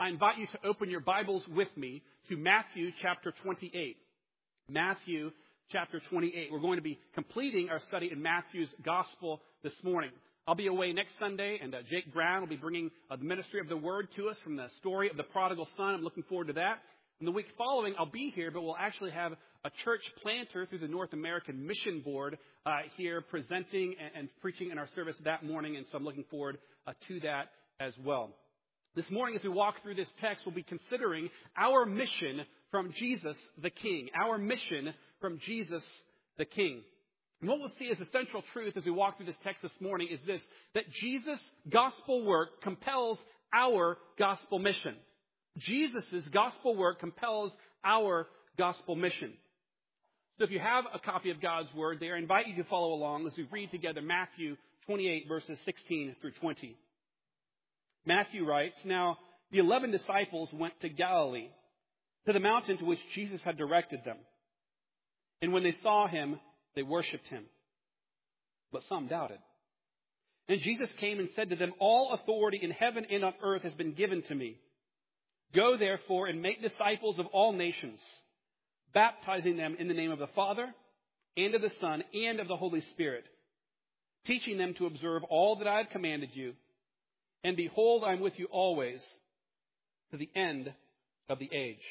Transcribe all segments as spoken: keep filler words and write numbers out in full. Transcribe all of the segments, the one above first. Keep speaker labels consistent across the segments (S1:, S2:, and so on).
S1: I invite you to open your Bibles with me to Matthew chapter twenty-eight. Matthew chapter twenty-eight. We're going to be completing our study in Matthew's Gospel this morning. I'll be away next Sunday, and uh, Jake Brown will be bringing uh, the ministry of the Word to us from the story of the prodigal son. I'm looking forward to that. And the week following, I'll be here, but we'll actually have a church planter through the North American Mission Board uh, here presenting and, and preaching in our service that morning, and so I'm looking forward uh, to that as well. This morning, as we walk through this text, we'll be considering our mission from Jesus the King. Our mission from Jesus the King. And what we'll see as a central truth as we walk through this text this morning is this, that Jesus' gospel work compels our gospel mission. Jesus' gospel work compels our gospel mission. So if you have a copy of God's Word there, I invite you to follow along as we read together Matthew twenty-eight, verses sixteen through twenty. Matthew writes, "Now the eleven disciples went to Galilee, to the mountain to which Jesus had directed them. And when they saw him, they worshipped him. But some doubted. And Jesus came and said to them, 'All authority in heaven and on earth has been given to me. Go therefore and make disciples of all nations, baptizing them in the name of the Father and of the Son and of the Holy Spirit, teaching them to observe all that I have commanded you. And behold, I am with you always to the end of the age.'"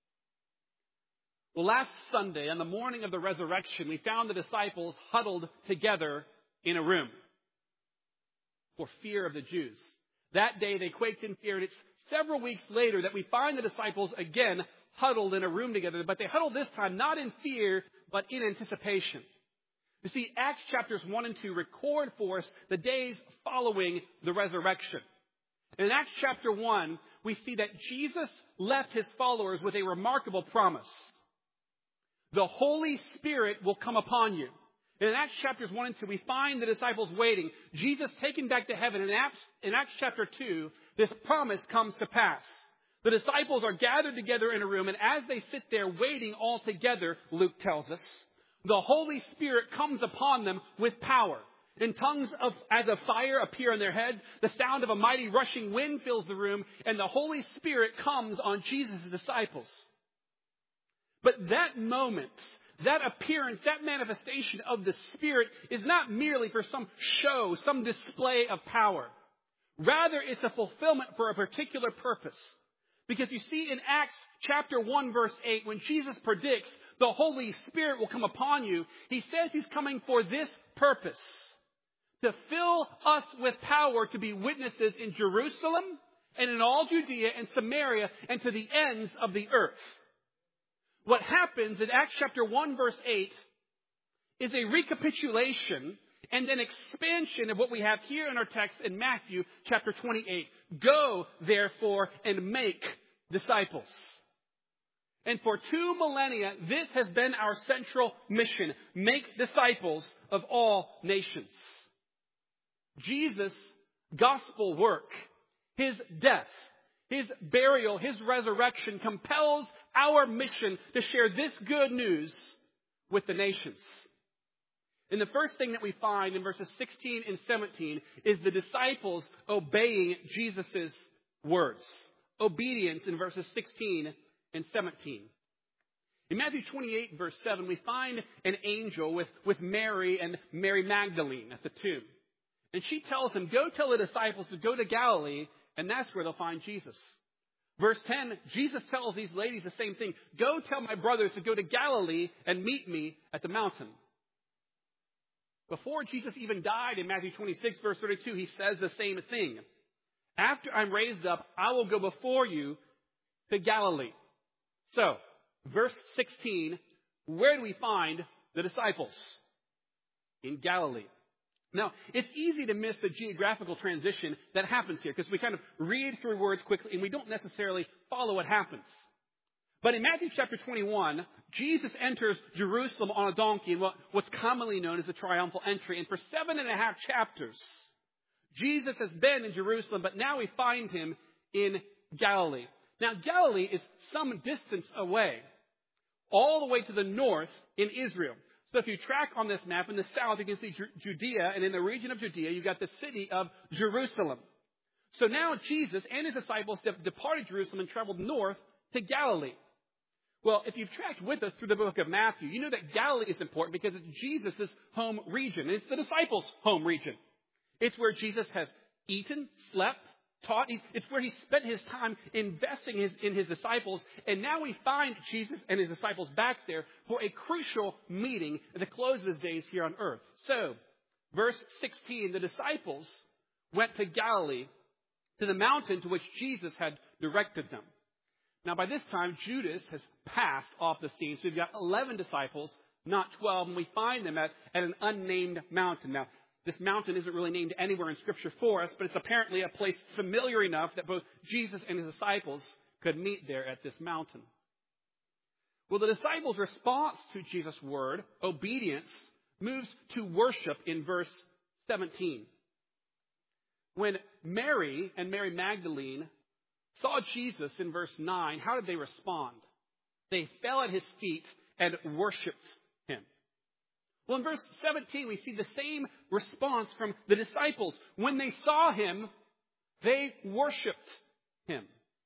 S1: Well, last Sunday, on the morning of the resurrection, we found the disciples huddled together in a room for fear of the Jews. That day, they quaked in fear, and it's several weeks later that we find the disciples again huddled in a room together, but they huddled this time not in fear, but in anticipation. You see, Acts chapters one and two record for us the days following the resurrection. In Acts chapter one, we see that Jesus left his followers with a remarkable promise. The Holy Spirit will come upon you. In Acts chapters one and two, we find the disciples waiting. Jesus taken back to heaven. In Acts, in Acts chapter two, this promise comes to pass. The disciples are gathered together in a room, and as they sit there waiting all together, Luke tells us, the Holy Spirit comes upon them with power. And tongues of, as of fire appear on their heads. The sound of a mighty rushing wind fills the room, and the Holy Spirit comes on Jesus' disciples. But that moment, that appearance, that manifestation of the Spirit is not merely for some show, some display of power. Rather, it's a fulfillment for a particular purpose. Because you see in Acts chapter one, verse eight, when Jesus predicts the Holy Spirit will come upon you, he says he's coming for this purpose. To fill us with power to be witnesses in Jerusalem and in all Judea and Samaria and to the ends of the earth. What happens in Acts chapter one, verse eight, is a recapitulation and an expansion of what we have here in our text in Matthew chapter twenty-eight. Go, therefore, and make disciples. And for two millennia, this has been our central mission. Make disciples of all nations. Jesus' gospel work, his death, his burial, his resurrection compels our mission to share this good news with the nations. And the first thing that we find in verses sixteen and seventeen is the disciples obeying Jesus' words. Obedience in verses sixteen and seventeen. In Matthew twenty-eight, verse seven, we find an angel with, with Mary and Mary Magdalene at the tomb. And she tells him, go tell the disciples to go to Galilee, and that's where they'll find Jesus. Verse ten, Jesus tells these ladies the same thing. Go tell my brothers to go to Galilee and meet me at the mountain. Before Jesus even died in Matthew twenty-six, verse thirty-two, he says the same thing. After I'm raised up, I will go before you to Galilee. So, verse sixteen, where do we find the disciples? In Galilee. Now, it's easy to miss the geographical transition that happens here because we kind of read through words quickly and we don't necessarily follow what happens. But in Matthew chapter twenty-one, Jesus enters Jerusalem on a donkey in what, what's commonly known as the triumphal entry. And for seven and a half chapters, Jesus has been in Jerusalem, but now we find him in Galilee. Now, Galilee is some distance away, all the way to the north in Israel. So if you track on this map, in the south, you can see Judea, and in the region of Judea, you've got the city of Jerusalem. So now Jesus and his disciples have departed Jerusalem and traveled north to Galilee. Well, if you've tracked with us through the book of Matthew, you know that Galilee is important because it's Jesus' home region. It's the disciples' home region. It's where Jesus has eaten, slept, taught. It's where he spent his time investing his, in his disciples. And now we find Jesus and his disciples back there for a crucial meeting at the close of his days here on earth. So, verse sixteen, the disciples went to Galilee, to the mountain to which Jesus had directed them. Now, by this time, Judas has passed off the scene. So we've got eleven disciples, not twelve, and we find them at, at an unnamed mountain. Now, this mountain isn't really named anywhere in Scripture for us, but it's apparently a place familiar enough that both Jesus and his disciples could meet there at this mountain. Well, the disciples' response to Jesus' word, obedience, moves to worship in verse seventeen. When Mary and Mary Magdalene saw Jesus in verse nine, how did they respond? They fell at his feet and worshiped him. Well, in verse seventeen, we see the same response from the disciples. When they saw him, they worshiped him.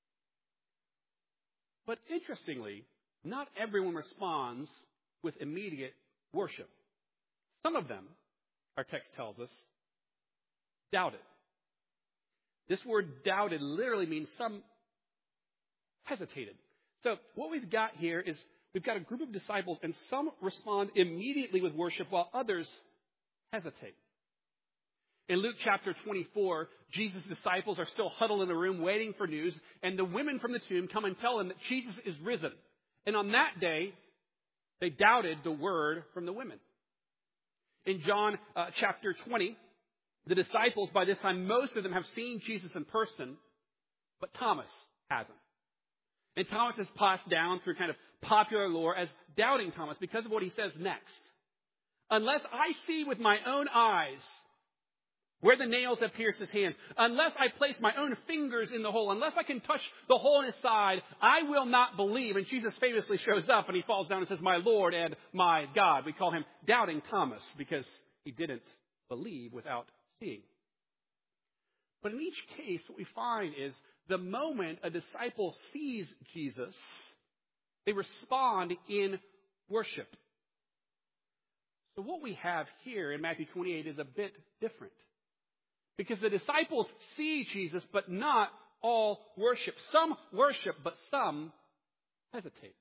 S1: But interestingly, not everyone responds with immediate worship. Some of them, our text tells us, doubted. This word doubted literally means some hesitated. So what we've got here is we've got a group of disciples, and some respond immediately with worship while others hesitate. In Luke chapter twenty-four, Jesus' disciples are still huddled in a room waiting for news, and the women from the tomb come and tell them that Jesus is risen. And on that day, they doubted the word from the women. In John uh, chapter twenty, the disciples, by this time, most of them have seen Jesus in person, but Thomas hasn't. And Thomas is passed down through kind of popular lore as doubting Thomas because of what he says next. Unless I see with my own eyes where the nails have pierced his hands, unless I place my own fingers in the hole, unless I can touch the hole in his side, I will not believe. And Jesus famously shows up and he falls down and says, my Lord and my God. We call him Doubting Thomas because he didn't believe without seeing. But in each case, what we find is the moment a disciple sees Jesus, they respond in worship. So what we have here in Matthew twenty-eight is a bit different. Because the disciples see Jesus, but not all worship. Some worship, but some hesitate.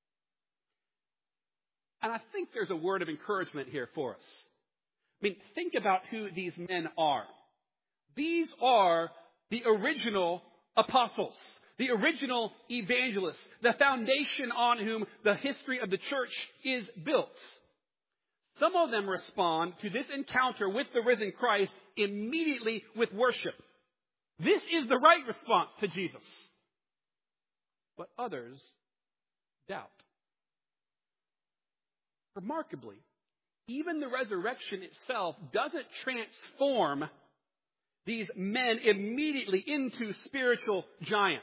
S1: And I think there's a word of encouragement here for us. I mean, think about who these men are. These are the original apostles, the original evangelists, the foundation on whom the history of the church is built. Some of them respond to this encounter with the risen Christ immediately with worship. This is the right response to Jesus. But others doubt. Remarkably, even the resurrection itself doesn't transform these men immediately into spiritual giants.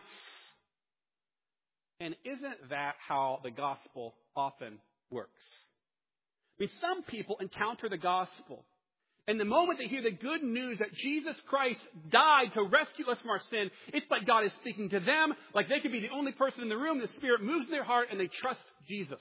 S1: And isn't that how the gospel often works? I mean, some people encounter the gospel, and the moment they hear the good news that Jesus Christ died to rescue us from our sin, it's like God is speaking to them, like they could be the only person in the room. The Spirit moves in their heart, and they trust Jesus.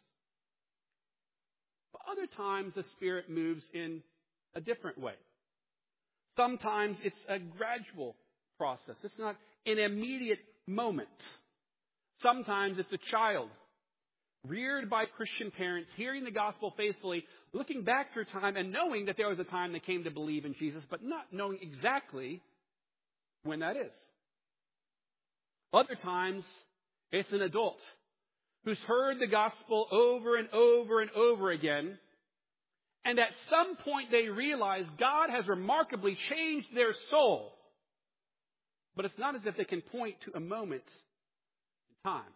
S1: But other times, the Spirit moves in a different way. Sometimes it's a gradual process. It's not an immediate moment. Sometimes it's a child reared by Christian parents, hearing the gospel faithfully, looking back through time and knowing that there was a time they came to believe in Jesus, but not knowing exactly when that is. Other times, it's an adult who's heard the gospel over and over and over again, and at some point they realize God has remarkably changed their soul. But it's not as if they can point to a moment in time.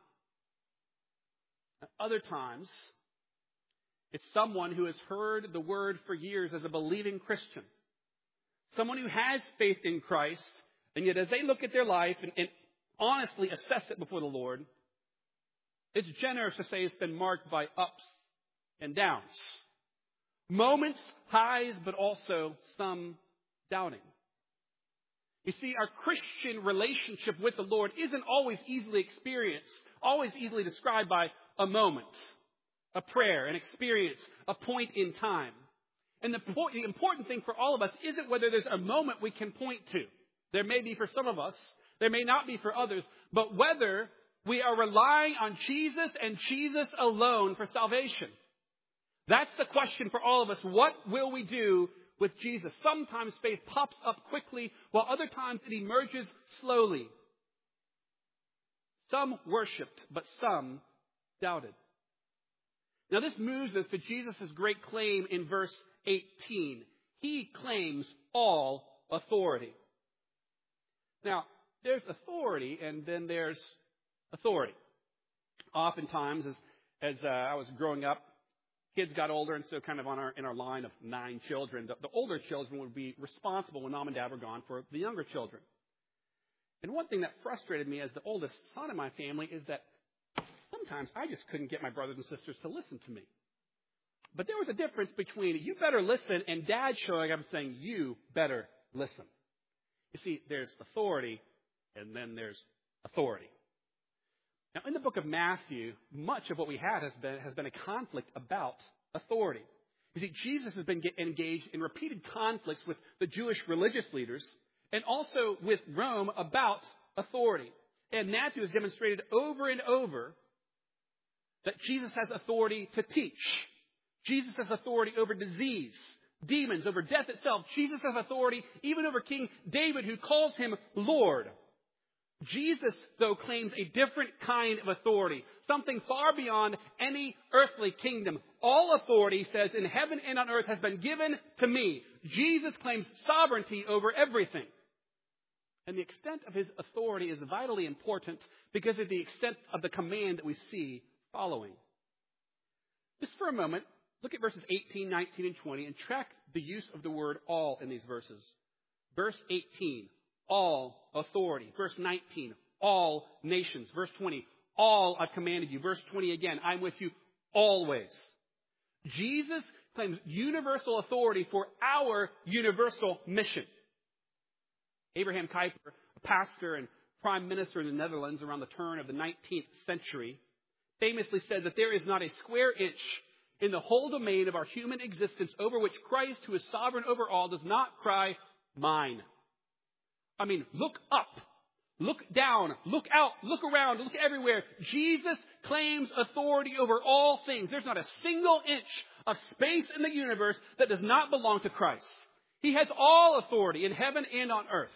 S1: At other times, it's someone who has heard the word for years as a believing Christian. Someone who has faith in Christ, and yet as they look at their life and, and honestly assess it before the Lord, it's generous to say it's been marked by ups and downs. Moments, highs, but also some doubting. You see, our Christian relationship with the Lord isn't always easily experienced, always easily described by a moment, a prayer, an experience, a point in time. And the, po- the important thing for all of us isn't whether there's a moment we can point to. There may be for some of us, there may not be for others, but whether we are relying on Jesus and Jesus alone for salvation. That's the question for all of us. What will we do with Jesus? Sometimes faith pops up quickly, while other times it emerges slowly. Some worshipped, but some doubted. Now this moves us to Jesus' great claim in verse eighteen. He claims all authority. Now, there's authority and then there's authority. Oftentimes, as, as uh, I was growing up, kids got older, and so kind of on our in our line of nine children, the, the older children would be responsible when mom and dad were gone for the younger children. And one thing that frustrated me as the oldest son in my family is that sometimes I just couldn't get my brothers and sisters to listen to me. But there was a difference between you better listen and dad showing up and saying you better listen. You see, there's authority and then there's authority. Now, in the book of Matthew, much of what we had has been, has been a conflict about authority. You see, Jesus has been engaged in repeated conflicts with the Jewish religious leaders and also with Rome about authority. And Matthew has demonstrated over and over that Jesus has authority to teach. Jesus has authority over disease, demons, over death itself. Jesus has authority even over King David, who calls him Lord. Jesus, though, claims a different kind of authority, something far beyond any earthly kingdom. All authority, he says, in heaven and on earth has been given to me. Jesus claims sovereignty over everything. And the extent of his authority is vitally important because of the extent of the command that we see following. Just for a moment, look at verses eighteen, nineteen, and twenty and track the use of the word all in these verses. Verse eighteen. All authority. Verse nineteen, all nations. Verse twenty, all I've commanded you. Verse twenty again, I'm with you always. Jesus claims universal authority for our universal mission. Abraham Kuyper, a pastor and prime minister in the Netherlands around the turn of the nineteenth century, famously said that there is not a square inch in the whole domain of our human existence over which Christ, who is sovereign over all, does not cry, mine. I mean, look up, look down, look out, look around, look everywhere. Jesus claims authority over all things. There's not a single inch of space in the universe that does not belong to Christ. He has all authority in heaven and on earth.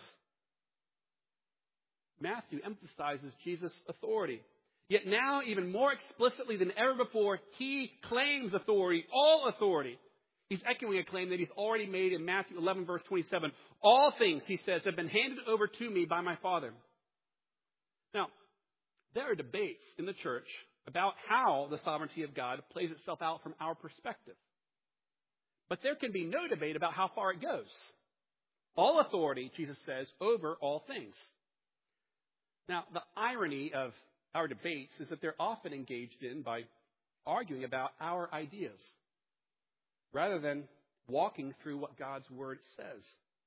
S1: Matthew emphasizes Jesus' authority. Yet now, even more explicitly than ever before, he claims authority, all authority. He's echoing a claim that he's already made in Matthew eleven, verse twenty-seven. All things, he says, have been handed over to me by my Father. Now, there are debates in the church about how the sovereignty of God plays itself out from our perspective. But there can be no debate about how far it goes. All authority, Jesus says, over all things. Now, the irony of our debates is that they're often engaged in by arguing about our ideas, rather than walking through what God's Word says.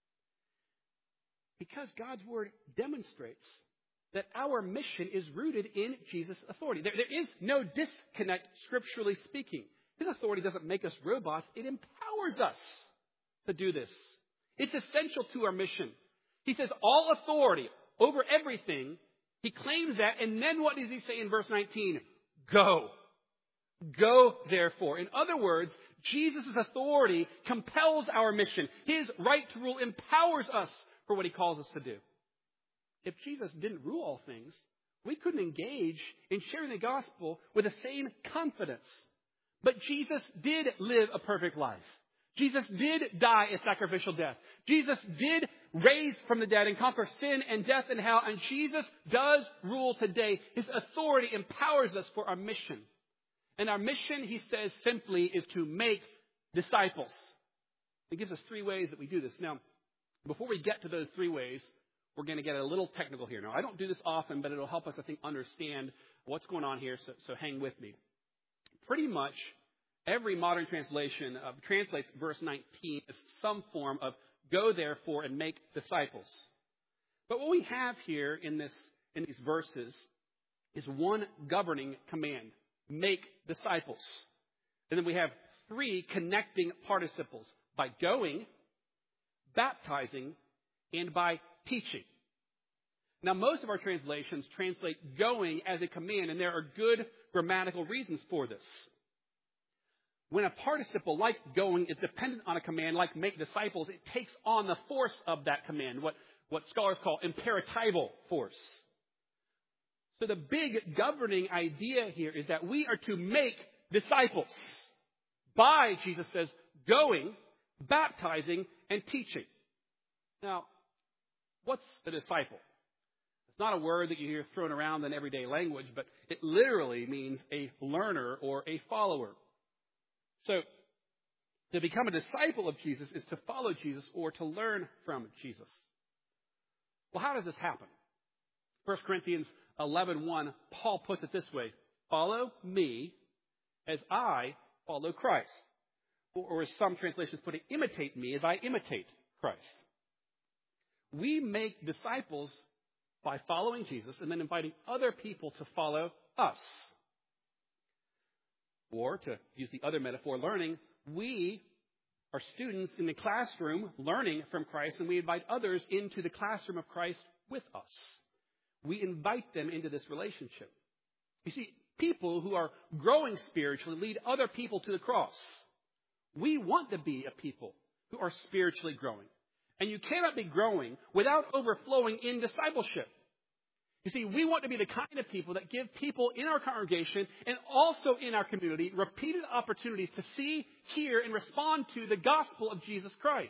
S1: Because God's Word demonstrates that our mission is rooted in Jesus' authority. There, there is no disconnect, scripturally speaking. His authority doesn't make us robots. It empowers us to do this. It's essential to our mission. He says all authority over everything. He claims that. And then what does he say in verse nineteen? Go. Go, therefore. In other words, Jesus' authority compels our mission. His right to rule empowers us for what he calls us to do. If Jesus didn't rule all things, we couldn't engage in sharing the gospel with the same confidence. But Jesus did live a perfect life. Jesus did die a sacrificial death. Jesus did raise from the dead and conquer sin and death and hell. And Jesus does rule today. His authority empowers us for our mission. And our mission, he says simply, is to make disciples. He gives us three ways that we do this. Now, before we get to those three ways, we're going to get a little technical here. Now, I don't do this often, but it'll help us, I think, understand what's going on here, so, so hang with me. Pretty much every modern translation uh, translates verse nineteen as some form of go therefore and make disciples. But what we have here in this in these verses is one governing command: make disciples. And then we have three connecting participles: by going, baptizing, and by teaching. Now, most of our translations translate going as a command, and there are good grammatical reasons for this. When a participle like going is dependent on a command like make disciples, it takes on the force of that command, what, what scholars call imperatival force. So the big governing idea here is that we are to make disciples by, Jesus says, going, baptizing, and teaching. Now, what's a disciple? It's not a word that you hear thrown around in everyday language, but it literally means a learner or a follower. So, to become a disciple of Jesus is to follow Jesus or to learn from Jesus. Well, how does this happen? First Corinthians eleven one, Paul puts it this way: follow me as I follow Christ. Or, or as some translations put it, imitate me as I imitate Christ. We make disciples by following Jesus and then inviting other people to follow us. Or, to use the other metaphor, learning, we are students in the classroom learning from Christ, and we invite others into the classroom of Christ with us. We invite them into this relationship. You see, people who are growing spiritually lead other people to the cross. We want to be a people who are spiritually growing. And you cannot be growing without overflowing in discipleship. You see, we want to be the kind of people that give people in our congregation and also in our community repeated opportunities to see, hear, and respond to the gospel of Jesus Christ.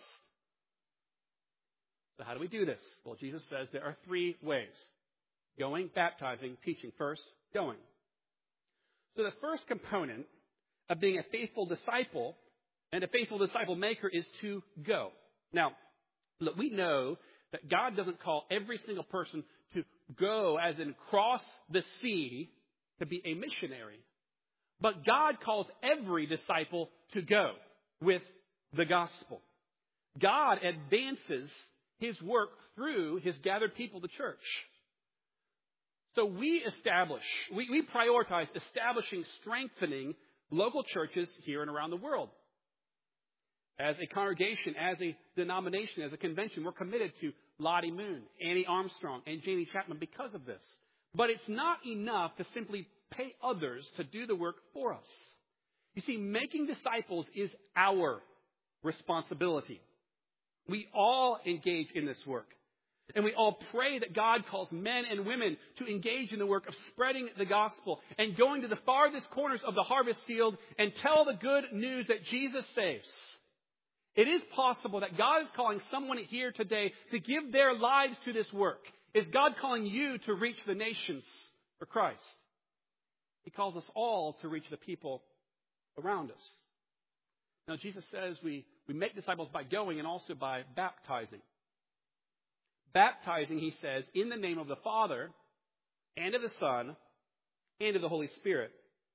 S1: So how do we do this? Well, Jesus says there are three ways: going, baptizing, teaching. First, going. So the first component of being a faithful disciple and a faithful disciple maker is to go. Now, look, we know that God doesn't call every single person to go, as in cross the sea, to be a missionary. But God calls every disciple to go with the gospel. God advances His work through His gathered people, the church. So we establish, we, we prioritize establishing, strengthening local churches here and around the world. As a congregation, as a denomination, as a convention, we're committed to Lottie Moon, Annie Armstrong, and Jamie Chapman because of this. But it's not enough to simply pay others to do the work for us. You see, making disciples is our responsibility. We all engage in this work. And we all pray that God calls men and women to engage in the work of spreading the gospel and going to the farthest corners of the harvest field and tell the good news that Jesus saves. It is possible that God is calling someone here today to give their lives to this work. Is God calling you to reach the nations for Christ? He calls us all to reach the people around us. Now, Jesus says we, we make disciples by going and also by baptizing. Baptizing, he says, in the name of the Father and of the Son and of the Holy Spirit.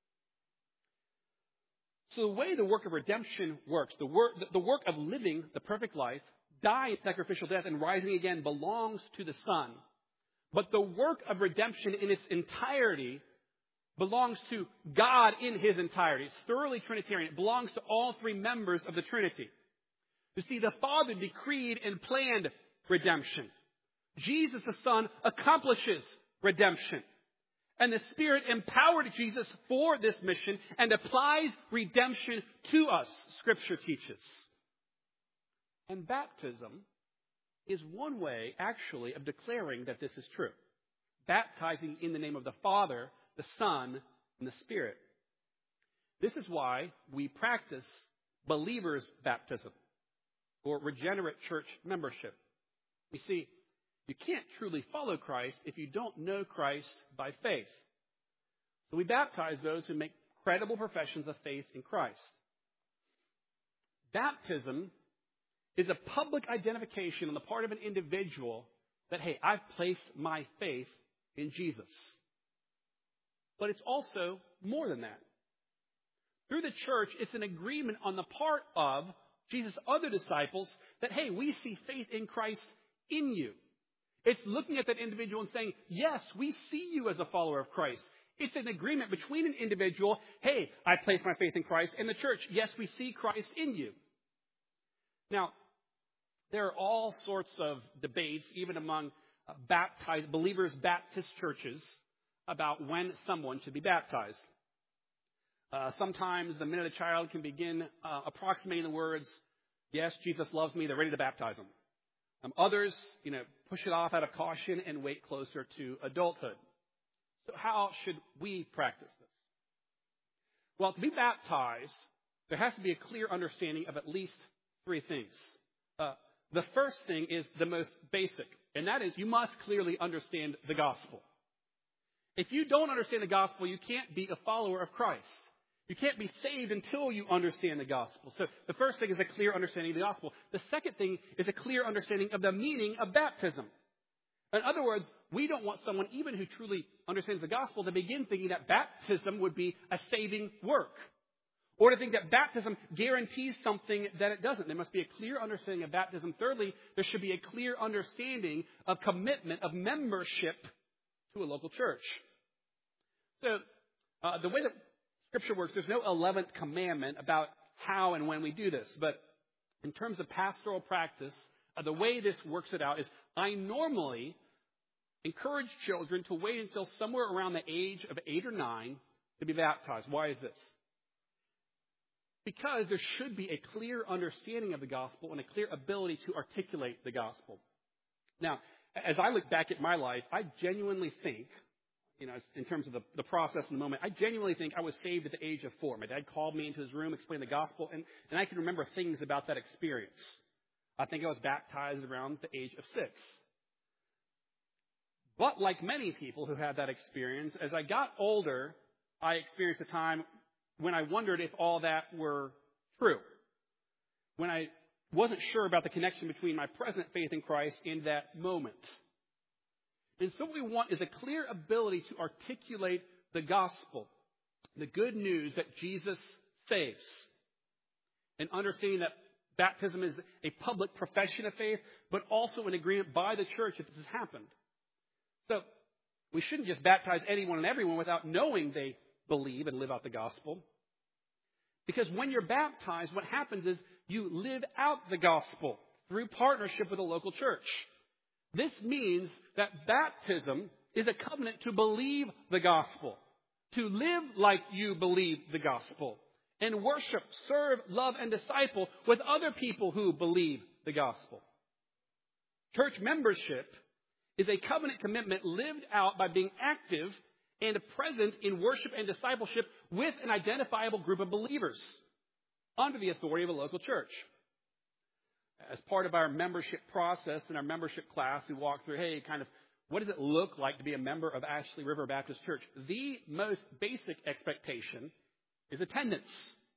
S1: So the way the work of redemption works, the work, the work of living the perfect life, dying sacrificial death, and rising again belongs to the Son. But the work of redemption in its entirety belongs to God in His entirety. It's thoroughly Trinitarian. It belongs to all three members of the Trinity. You see, the Father decreed and planned redemption. Jesus, the Son, accomplishes redemption. And the Spirit empowered Jesus for this mission and applies redemption to us, Scripture teaches. And baptism is one way, actually, of declaring that this is true. Baptizing in the name of the Father, the Son, and the Spirit. This is why we practice believers' baptism or regenerate church membership. You see, you can't truly follow Christ if you don't know Christ by faith. So we baptize those who make credible professions of faith in Christ. Baptism is a public identification on the part of an individual that, hey, I've placed my faith in Jesus. But it's also more than that. Through the church, it's an agreement on the part of Jesus' other disciples that, hey, we see faith in Christ in you. It's looking at that individual and saying, yes, we see you as a follower of Christ. It's an agreement between an individual, hey, I place my faith in Christ, and the church, yes, we see Christ in you. Now, there are all sorts of debates, even among uh, baptized believers, Baptist churches, about when someone should be baptized. Uh, sometimes the minute a child can begin uh, approximating the words, yes, Jesus loves me, they're ready to baptize them. Um, others, you know, push it off out of caution and wait closer to adulthood. So how should we practice this? Well, to be baptized, there has to be a clear understanding of at least three things. Uh, the first thing is the most basic, and that is you must clearly understand the gospel. If you don't understand the gospel, you can't be a follower of Christ. You can't be saved until you understand the gospel. So the first thing is a clear understanding of the gospel. The second thing is a clear understanding of the meaning of baptism. In other words, we don't want someone, even who truly understands the gospel, to begin thinking that baptism would be a saving work, or to think that baptism guarantees something that it doesn't. There must be a clear understanding of baptism. Thirdly, there should be a clear understanding of commitment, of membership to a local church. So uh, the way that Scripture works, there's no eleventh commandment about how and when we do this. But in terms of pastoral practice, uh, the way this works it out is I normally encourage children to wait until somewhere around the age of eight or nine to be baptized. Why is this? Because there should be a clear understanding of the gospel and a clear ability to articulate the gospel. Now, as I look back at my life, I genuinely think, you know, in terms of the, the process in the moment, I genuinely think I was saved at the age of four. My dad called me into his room, explained the gospel, and, and I can remember things about that experience. I think I was baptized around the age of six. But like many people who had that experience, as I got older, I experienced a time when I wondered if all that were true. When I wasn't sure about the connection between my present faith in Christ and that moment. And so what we want is a clear ability to articulate the gospel, the good news that Jesus saves, and understanding that baptism is a public profession of faith, but also an agreement by the church if this has happened. So we shouldn't just baptize anyone and everyone without knowing they believe and live out the gospel. Because when you're baptized, what happens is you live out the gospel through partnership with a local church. This means that baptism is a covenant to believe the gospel, to live like you believe the gospel, and worship, serve, love, and disciple with other people who believe the gospel. Church membership is a covenant commitment lived out by being active and present in worship and discipleship with an identifiable group of believers under the authority of a local church. As part of our membership process in our membership class, we walk through, hey, kind of, what does it look like to be a member of Ashley River Baptist Church? The most basic expectation is attendance.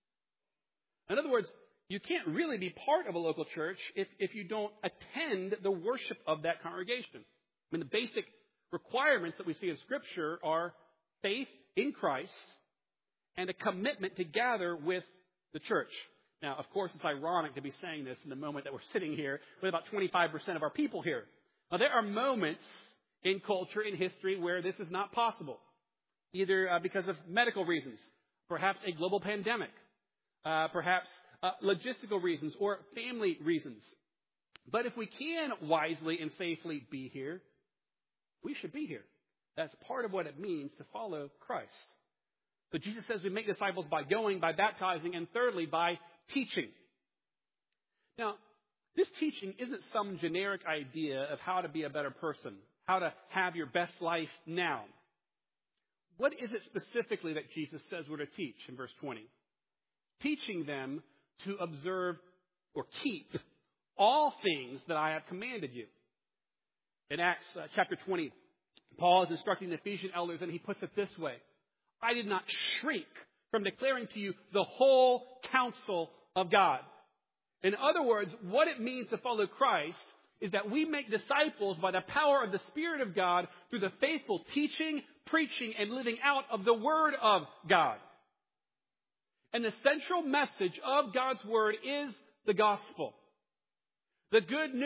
S1: In other words, you can't really be part of a local church if, if you don't attend the worship of that congregation. I mean, the basic requirements that we see in Scripture are faith in Christ and a commitment to gather with the church. Now, of course, it's ironic to be saying this in the moment that we're sitting here with about twenty-five percent of our people here. Now, there are moments in culture, in history, where this is not possible, either uh, because of medical reasons, perhaps a global pandemic, uh, perhaps uh, logistical reasons, or family reasons. But if we can wisely and safely be here, we should be here. That's part of what it means to follow Christ. So Jesus says we make disciples by going, by baptizing, and thirdly, by teaching. Now, this teaching isn't some generic idea of how to be a better person, how to have your best life now. What is it specifically that Jesus says we're to teach in verse twenty? Teaching them to observe or keep all things that I have commanded you. In Acts uh, chapter twenty, Paul is instructing the Ephesian elders, and he puts it this way: I did not shrink from declaring to you the whole counsel of God. In other words, what it means to follow Christ is that we make disciples by the power of the Spirit of God through the faithful teaching, preaching, and living out of the Word of God. And the central message of God's Word is the gospel. The good news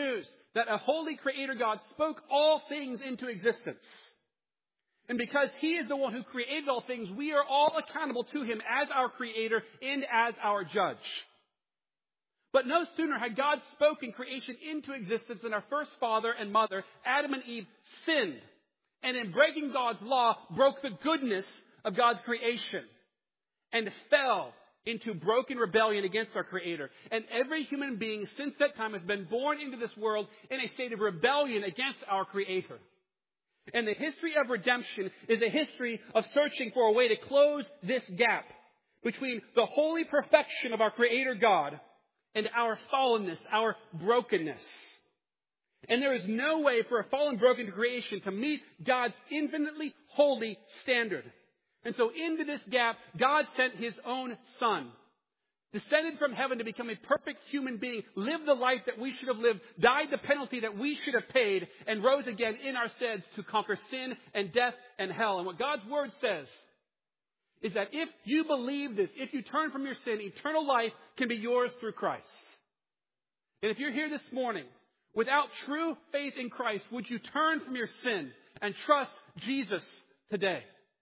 S1: that a holy creator God spoke all things into existence. And because he is the one who created all things, we are all accountable to him as our creator and as our judge. But no sooner had God spoken creation into existence than our first father and mother, Adam and Eve, sinned. And in breaking God's law, broke the goodness of God's creation and fell into broken rebellion against our Creator. And every human being since that time has been born into this world in a state of rebellion against our Creator. And the history of redemption is a history of searching for a way to close this gap between the holy perfection of our Creator God and our fallenness, our brokenness. And there is no way for a fallen, broken creation to meet God's infinitely holy standard. And so into this gap, God sent his own Son, descended from heaven to become a perfect human being, lived the life that we should have lived, died the penalty that we should have paid, and rose again in our stead to conquer sin and death and hell. And what God's Word says is that if you believe this, if you turn from your sin, eternal life can be yours through Christ. And if you're here this morning without true faith in Christ, would you turn from your sin and trust Jesus today?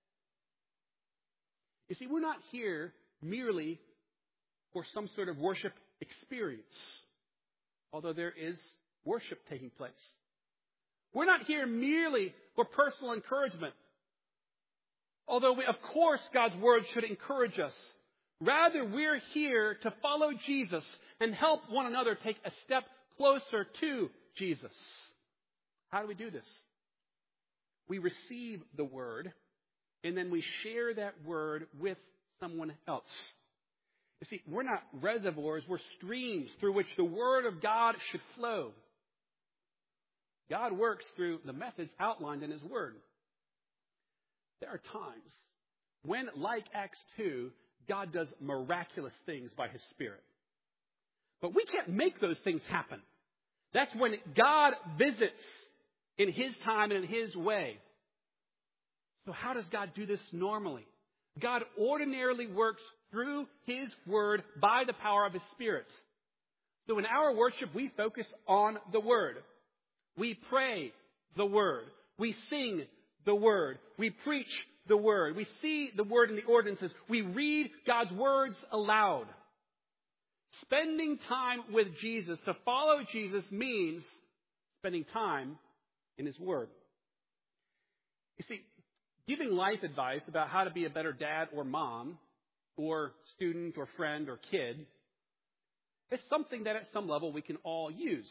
S1: You see, we're not here merely for some sort of worship experience, although there is worship taking place. We're not here merely for personal encouragement, although, we, of course, God's Word should encourage us. Rather, we're here to follow Jesus and help one another take a step closer to Jesus. How do we do this? We receive the Word, and then we share that Word with someone else. You see, we're not reservoirs, we're streams through which the Word of God should flow. God works through the methods outlined in His Word. There are times when, like Acts two, God does miraculous things by His Spirit. But we can't make those things happen. That's when God visits in His time and in His way. So how does God do this normally? God ordinarily works through His Word by the power of His Spirit. So in our worship, we focus on the Word. We pray the Word. We sing the Word. We preach the Word. We see the Word in the ordinances. We read God's words aloud. Spending time with Jesus, to follow Jesus, means spending time in His Word. You see, giving life advice about how to be a better dad or mom, or student or friend or kid, is something that at some level we can all use.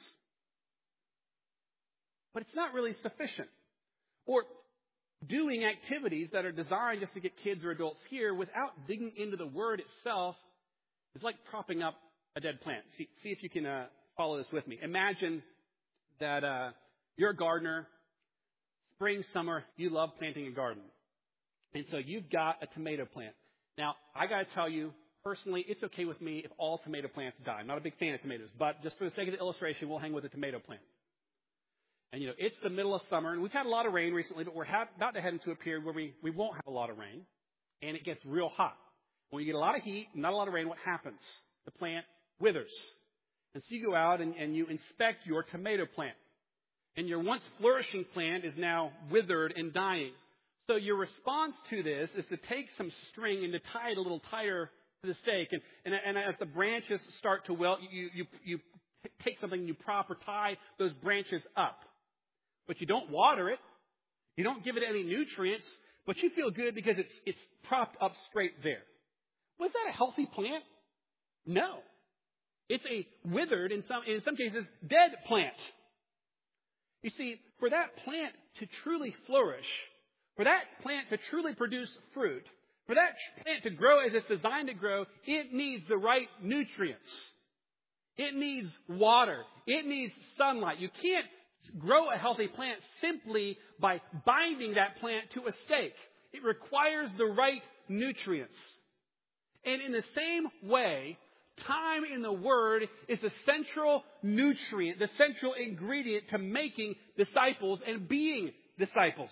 S1: But it's not really sufficient. Or doing activities that are designed just to get kids or adults here without digging into the Word itself is like propping up a dead plant. See, see if you can uh, follow this with me. Imagine that uh, you're a gardener. Spring, summer, you love planting a garden. And so you've got a tomato plant. Now, I got to tell you, personally, it's okay with me if all tomato plants die. I'm not a big fan of tomatoes, but just for the sake of the illustration, we'll hang with a tomato plant. And, you know, it's the middle of summer, and we've had a lot of rain recently, but we're ha- about to head into a period where we, we won't have a lot of rain, and it gets real hot. When you get a lot of heat and not a lot of rain, what happens? The plant withers. And so you go out and, and you inspect your tomato plant. And your once flourishing plant is now withered and dying. So your response to this is to take some string and to tie it a little tighter to the stake. And, and, and as the branches start to wilt, you, you, you take something and you prop or tie those branches up. But you don't water it. You don't give it any nutrients. But you feel good because it's, it's propped up straight there. Was that a healthy plant? No. It's a withered, in some, in some cases, dead plant. You see, for that plant to truly flourish, for that plant to truly produce fruit, for that plant to grow as it's designed to grow, it needs the right nutrients. It needs water. It needs sunlight. You can't grow a healthy plant simply by binding that plant to a stake. It requires the right nutrients. And in the same way, time in the Word is the central nutrient, the central ingredient to making disciples and being disciples.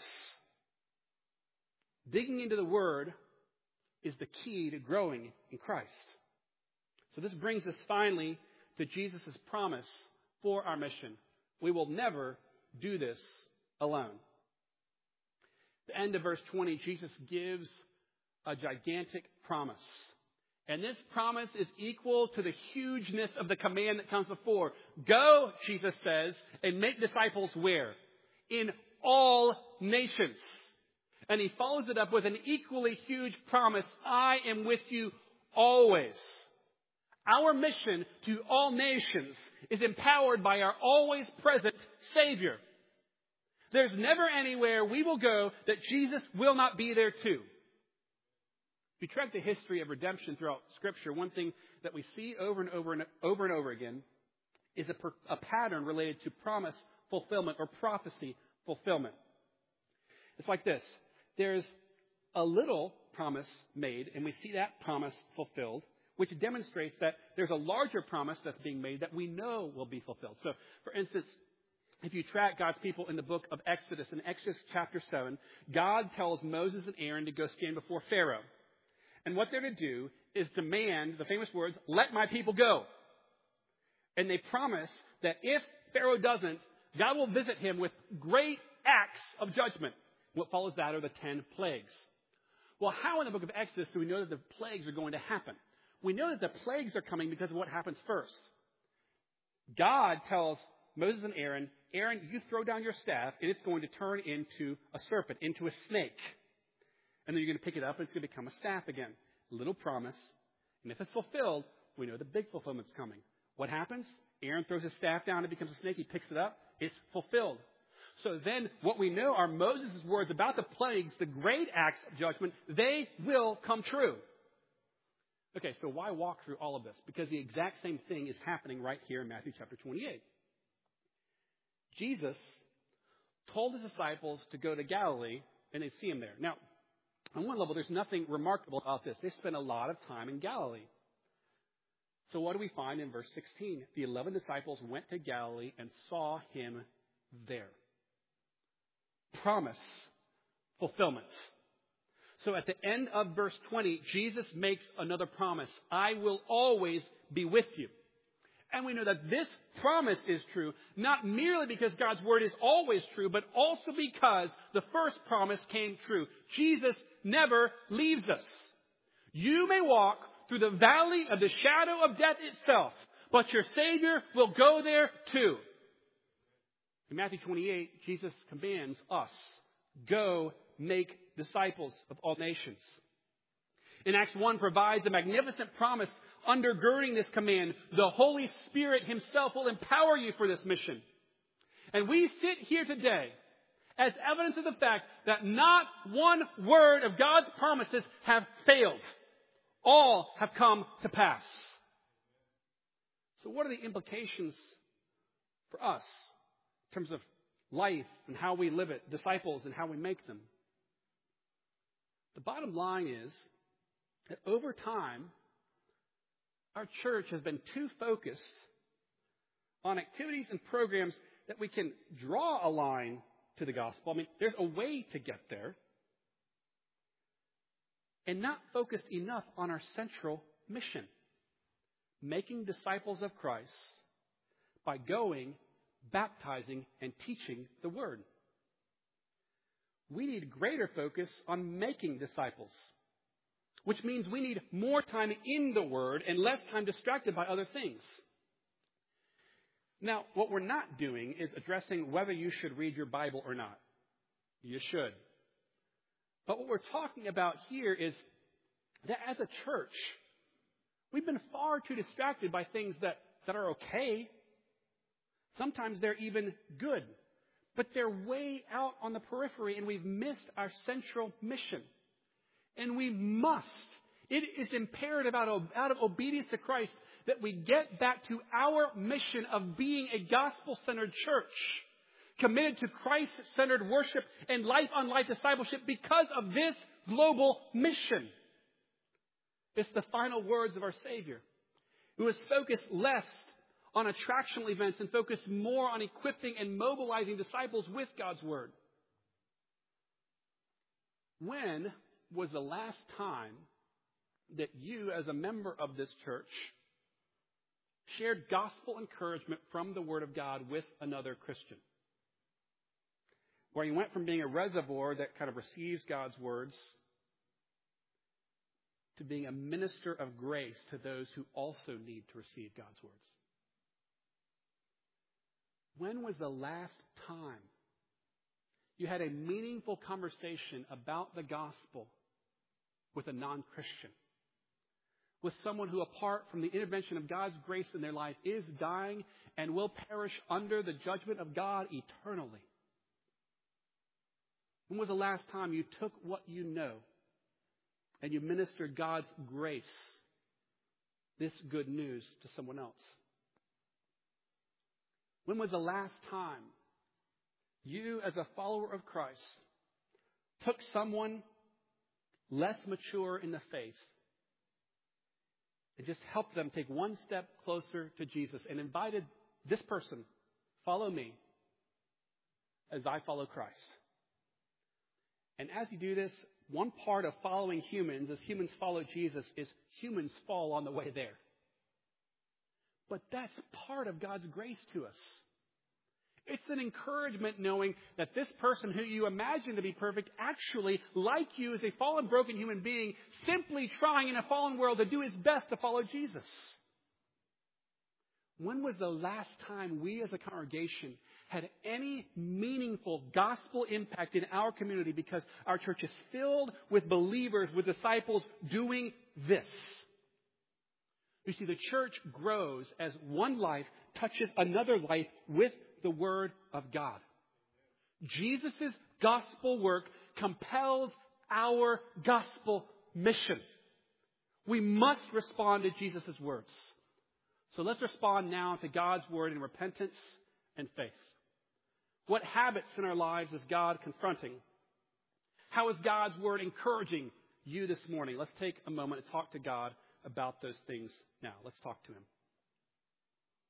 S1: Digging into the Word is the key to growing in Christ. So this brings us finally to Jesus' promise for our mission. We will never do this alone. At the end of verse twenty, Jesus gives a gigantic promise. And this promise is equal to the hugeness of the command that comes before. Go, Jesus says, and make disciples where? In all nations. And he follows it up with an equally huge promise. I am with you always. Our mission to all nations is empowered by our always present Savior. There's never anywhere we will go that Jesus will not be there too. If you track the history of redemption throughout Scripture, one thing that we see over and over and over and over again is a, per, a pattern related to promise fulfillment or prophecy fulfillment. It's like this. There's a little promise made, and we see that promise fulfilled, which demonstrates that there's a larger promise that's being made that we know will be fulfilled. So, for instance, if you track God's people in the book of Exodus, in Exodus chapter seven, God tells Moses and Aaron to go stand before Pharaoh. And what they're to do is demand the famous words, let my people go. And they promise that if Pharaoh doesn't, God will visit him with great acts of judgment. What follows that are the ten plagues. Well, how in the book of Exodus do we know that the plagues are going to happen? We know that the plagues are coming because of what happens first. God tells Moses and Aaron, Aaron, you throw down your staff, and it's going to turn into a serpent, into a snake. And then you're going to pick it up, and it's going to become a staff again. Little promise. And if it's fulfilled, we know the big fulfillment's coming. What happens? Aaron throws his staff down, it becomes a snake. He picks it up. It's fulfilled. So then what we know are Moses' words about the plagues, the great acts of judgment, they will come true. Okay, so why walk through all of this? Because the exact same thing is happening right here in Matthew chapter twenty-eight. Jesus told his disciples to go to Galilee, and they'd see him there. Now, on one level, there's nothing remarkable about this. They spent a lot of time in Galilee. So what do we find in verse sixteen? The eleven disciples went to Galilee and saw him there. Promise, fulfillment. So at the end of verse twenty, Jesus makes another promise. I will always be with you. And we know that this promise is true, not merely because God's word is always true, but also because the first promise came true. Jesus never leaves us. You may walk through the valley of the shadow of death itself, but your Savior will go there too. In Matthew twenty-eight, Jesus commands us, go make disciples of all nations. In Acts one provides a magnificent promise undergirding this command. The Holy Spirit himself will empower you for this mission. And we sit here today as evidence of the fact that not one word of God's promises have failed. All have come to pass. So what are the implications for us in terms of life and how we live it, disciples and how we make them? The bottom line is that over time, our church has been too focused on activities and programs that we can draw a line to the gospel. I mean, there's a way to get there. And not focused enough on our central mission. Making disciples of Christ by going, baptizing, and teaching the Word. We need greater focus on making disciples. Which means we need more time in the Word and less time distracted by other things. Now, what we're not doing is addressing whether you should read your Bible or not. You should. But what we're talking about here is that as a church, we've been far too distracted by things that, that are okay. Sometimes they're even good. But they're way out on the periphery, and we've missed our central mission. And we must. It is imperative out of, out of obedience to Christ that we get back to our mission of being a gospel-centered church, committed to Christ-centered worship and life-on-life discipleship because of this global mission. It's the final words of our Savior, who was focused less on attractional events and focused more on equipping and mobilizing disciples with God's Word. When was the last time that you, as a member of this church, shared gospel encouragement from the Word of God with another Christian. Where he went from being a reservoir that kind of receives God's words to being a minister of grace to those who also need to receive God's words. When was the last time you had a meaningful conversation about the gospel with a non-Christian? With someone who, apart from the intervention of God's grace in their life, is dying and will perish under the judgment of God eternally? When was the last time you took what you know and you ministered God's grace, this good news, to someone else? When was the last time you, as a follower of Christ, took someone less mature in the faith and just helped them take one step closer to Jesus and invited this person, follow me as I follow Christ? And as you do this, one part of following humans, as humans follow Jesus, is humans fall on the way there. But that's part of God's grace to us. It's an encouragement knowing that this person who you imagine to be perfect actually, like you, is a fallen, broken human being, simply trying in a fallen world to do his best to follow Jesus. When was the last time we as a congregation had any meaningful gospel impact in our community because our church is filled with believers, with disciples doing this? You see, the church grows as one life touches another life with the Word of God. Jesus' gospel work compels our gospel mission. We must respond to Jesus' words. So let's respond now to God's Word in repentance and faith. What habits in our lives is God confronting? How is God's Word encouraging you this morning? Let's take a moment to talk to God about those things now. Let's talk to Him.